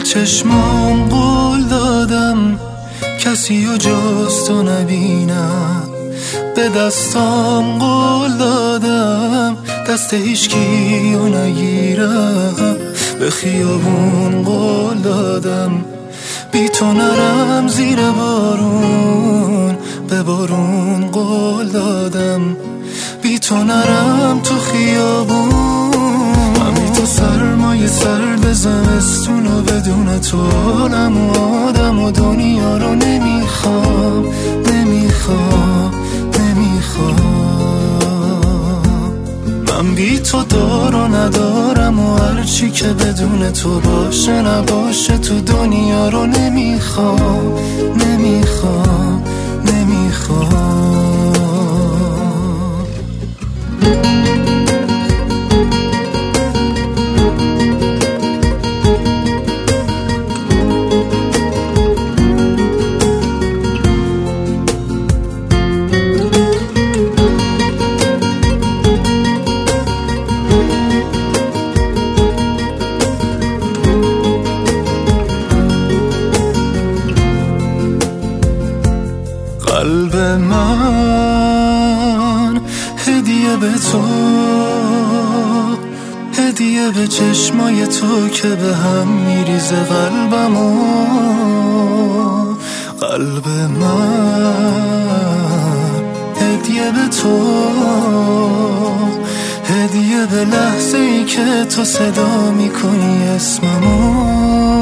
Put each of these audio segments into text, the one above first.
چشمام قول دادم کسی و جز تو نبینم، به دستام قول دادم دست هیچکی و نگیرم، به خیابون قول دادم بی تو نرم زیر بارون، به بارون قول دادم بی تو نرم تو خیابون. من بی تو سرمایه سرد زمستون و بدون تو عالم و آدم و دنیا رو نمیخوام نمیخوام نمیخوام. من بی تو دار و ندارم و هرچی که بدون تو باشه نباشه تو دنیا رو نمیخوام نمیخوام نمیخوام. قلب من هدیه به تو، هدیه به چشمای تو که به هم میریزه قلبمو. قلب من هدیه به تو، هدیه به لحظه ای که تو صدا میکنی اسممو.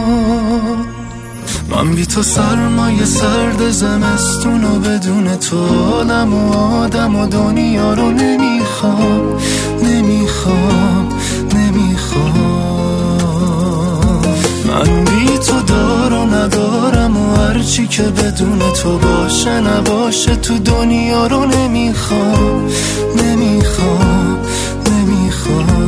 من بی تو سرمایه سرد زمستون و بدون تو عالم و آدم و دنیا رو نمیخوام نمیخوام نمیخوام. من بی تو دار و ندارم و هرچی که بدون تو باشه نباشه تو دنیا رو نمیخوام نمیخوام نمیخوام.